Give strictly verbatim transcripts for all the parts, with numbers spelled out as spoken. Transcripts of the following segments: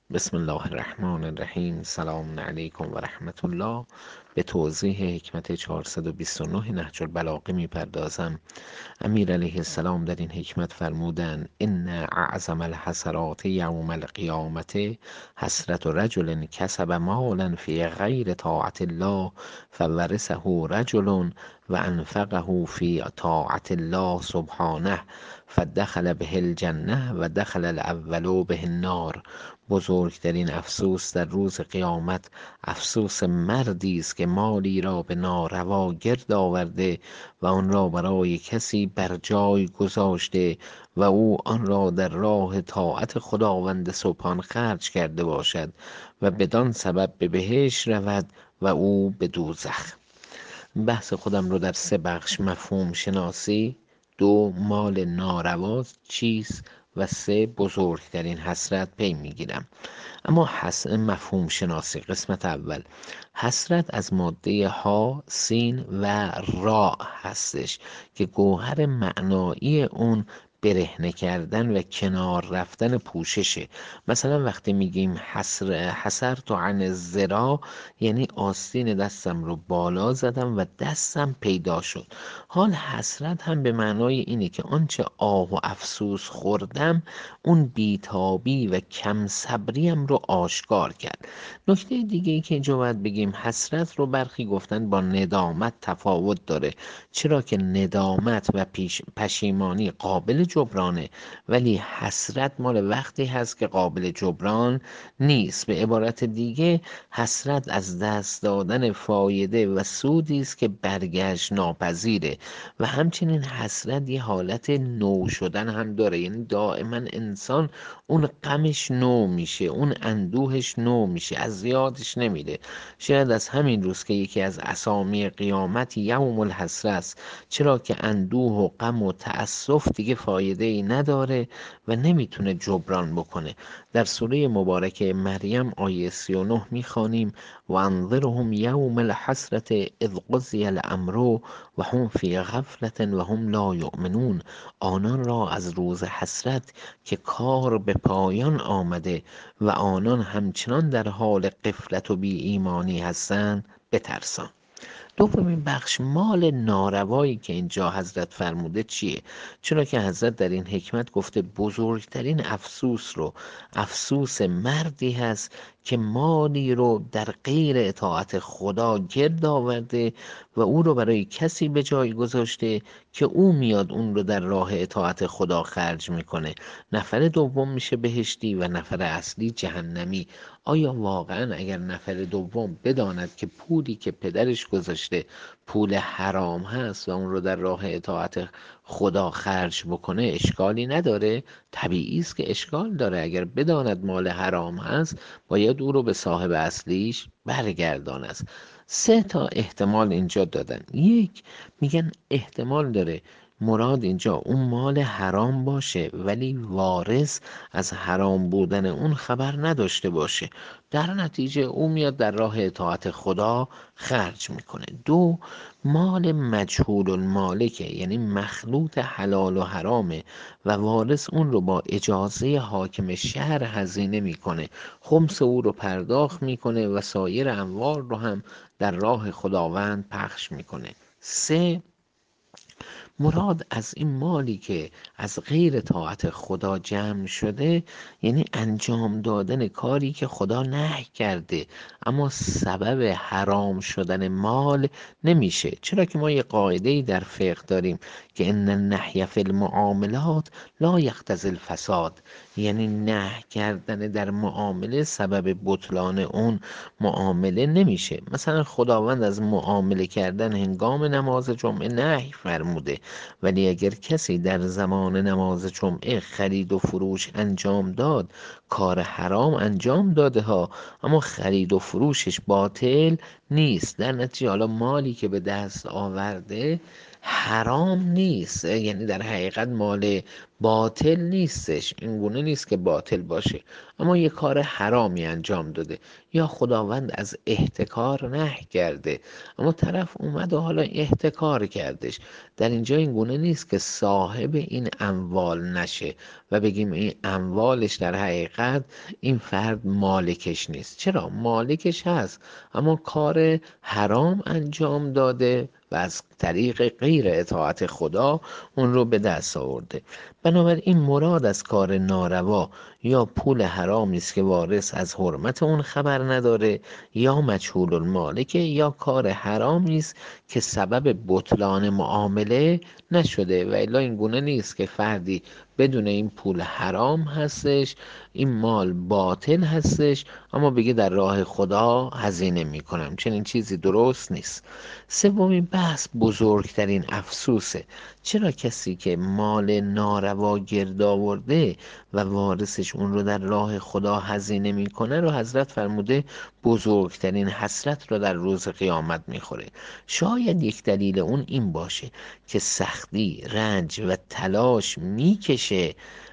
بسم الله الرحمن الرحیم. سلام علیکم و رحمت الله. به توضیح حکمت چهارصد و بیست و نه نهج البلاغه میپردازم. امیر علیه السلام در این حکمت فرمودند: ان اعظم الحسرات یوم القیامت حسرت رجل کسب مالا فی غیر طاعت الله فورثه رجل و انفقه فی طاعت الله سبحانه فدخل به الجنه و دخل الاول به النار. بزرگترین افسوس در روز قیامت افسوس مردی است که مالی را به ناروا گرد آورده و آن را برای کسی بر جای گذاشته و او آن را در راه طاعت خداوند سبحان خرج کرده باشد و بدان سبب به بهشت رود و او به دوزخ. بحث خودم رو در سه بخش: مفهوم شناسی، دو مال ناروا چیست و سه بزرگترین حسرت پی میگیرم. اما حس... مفهوم شناسی، قسمت اول. حسرت از ماده ها، سین و را هستش که گوهر معنایی اون برهنه کردن و کنار رفتن پوششه. مثلا وقتی میگیم حسر حسر تو عن الذرا، یعنی آستین دستم رو بالا زدم و دستم پیدا شد. حال حسرت هم به معنای اینه که آنچه آه و افسوس خوردم اون بیتابی و کم صبریم رو آشکار کرد. نکته دیگه ای که اینجا باید بگیم، حسرت رو برخی گفتن با ندامت تفاوت داره، چرا که ندامت و پیش پشیمانی قابل جبرانه، ولی حسرت مال وقتی هست که قابل جبران نیست. به عبارت دیگه، حسرت از دست دادن فایده و سودی است که برگشت ناپذیره و همچنین حسرت یه حالت نو شدن هم داره، یعنی دائما انسان اون غمش نو میشه، اون اندوهش نو میشه، از یادش نمیره. شاید از همین روز که یکی از اسامی قیامت یوم الحسره است، چرا که اندوه و غم و تأسف دیگه فایده ای نداره و نمیتونه جبران بکنه. در سوره مبارکه مریم آیه سی و نه میخوانیم: و انذرهم یوم الحسرت اذ قضی الامر و هم فی غفلت و هم لا یؤمنون. آنان را از روز حسرت که کار به پایان آمده و آنان همچنان در حال غفلت و بی ایمانی هستند بترسان. دومین بخش، مال ناروایی که اینجا حضرت فرموده چیه؟ چرا که حضرت در این حکمت گفته بزرگترین افسوس رو افسوس مردی هست که مالی رو در غیر اطاعت خدا گرد آورده و او رو برای کسی به جای گذاشته که او میاد اون رو در راه اطاعت خدا خرج میکنه. نفر دوم میشه بهشتی و نفر اصلی جهنمی. آیا واقعا اگر نفر دوم بداند که پولی که پدرش گذاشته پول حرام هست و اون رو در راه اطاعت خدا خرج بکنه اشکالی نداره؟ طبیعی است که اشکال داره. اگر بداند مال حرام هست باید او رو به صاحب اصلیش برگردان است. سه تا احتمال اینجا دادن. یک، میگن احتمال داره مراد اینجا اون مال حرام باشه ولی وارث از حرام بودن اون خبر نداشته باشه، در نتیجه او میاد در راه اطاعت خدا خرج میکنه. دو، مال مجهول المالکه، یعنی مخلوط حلال و حرامه و وارث اون رو با اجازه حاکم شهر هزینه میکنه، خمس او رو پرداخت میکنه و سایر اموال رو هم در راه خداوند پخش میکنه. سه، مراد از این مالی که از غیر طاعت خدا جمع شده یعنی انجام دادن کاری که خدا نهی کرده اما سبب حرام شدن مال نمیشه. چرا که ما یه قاعده ای در فقه داریم که ان النهی فی المعاملات لا یقتضی الفساد، یعنی نهی کردن در معامله سبب بطلان اون معامله نمیشه. مثلا خداوند از معامله کردن هنگام نماز جمعه نهی فرموده، ولی اگر کسی در زمان نماز جمعه خرید و فروش انجام داد، کار حرام انجام داده ها، اما خرید و فروشش باطل نیست. در نتیجه حالا مالی که به دست آورده حرام نیست، یعنی در حقیقت مال باطل نیستش، این گونه نیست که باطل باشه، اما یه کار حرامی انجام داده یا خداوند از احتکار نهی کرده اما طرف اومد و حالا احتکار کردش. در اینجا این گونه نیست که صاحب این اموال نشه و بگیم این اموالش در حقیقت این فرد مالکش نیست. چرا؟ مالکش هست اما کار حرام انجام داده و از طریق غیر اطاعت خدا اون رو به دست آورده. بنابراین مراد از کار ناروا یا پول حرامی است که وارث از حرمت اون خبر نداره، یا مجهول المالکه، یا کار حرامی است که سبب بطلان معامله نشده. و الا این گونه نیست که فردی بدون این پول حرام هستش، این مال باطل هستش، اما بگه در راه خدا هزینه میکنم. چنین چیزی درست نیست. سومین بحث بزرگترین افسوسه. چرا کسی که مال ناروا گرد آورده و وارثش اون رو در راه خدا هزینه میکنه رو حضرت فرموده بزرگترین حسرت رو در روز قیامت میخوره. شاید یک دلیل اون این باشه که سختی، رنج و تلاش میکشه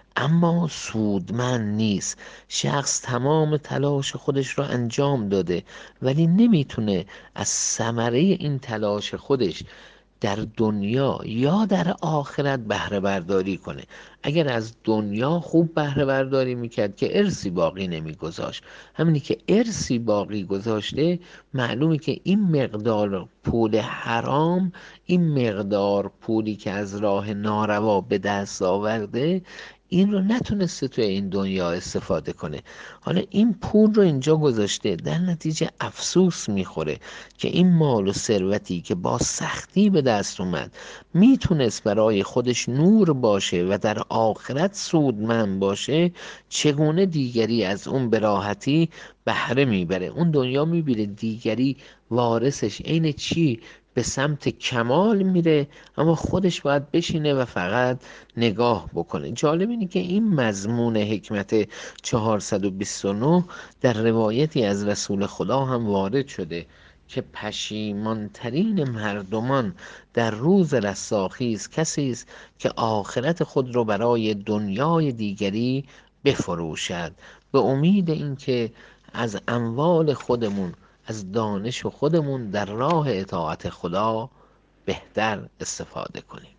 اما سودمند نیست. شخص تمام تلاش خودش رو انجام داده ولی نمیتونه از ثمره این تلاش خودش در دنیا یا در آخرت بهره برداری کنه. اگر از دنیا خوب بهره برداری میکرد که ارثی باقی نمیگذاشت. همینی که ارثی باقی گذاشته، معلومه که این مقدار پول حرام، این مقدار پولی که از راه ناروا به دست آورده، این رو نتونسته توی این دنیا استفاده کنه. حالا این پول رو اینجا گذاشته، در نتیجه افسوس میخوره که این مال و ثروتی که با سختی به دست اومد میتونست برای خودش نور باشه و در آخرت سودمند باشه، چگونه دیگری از اون به راحتی بهره میبره. اون دنیا میبینه دیگری وارثش عین چی به سمت کمال میره اما خودش باید بشینه و فقط نگاه بکنه. جالب اینه که این مضمون حکمت چهارصد و بیست و نه در روایتی از رسول خدا هم وارد شده که پشیمان ترین مردمان در روز رستاخیز کسی است که آخرت خود را برای دنیای دیگری بفروشد، به امید اینکه از اموال خودمون، از دانش خودمون در راه اطاعت خدا بهتر استفاده کنیم.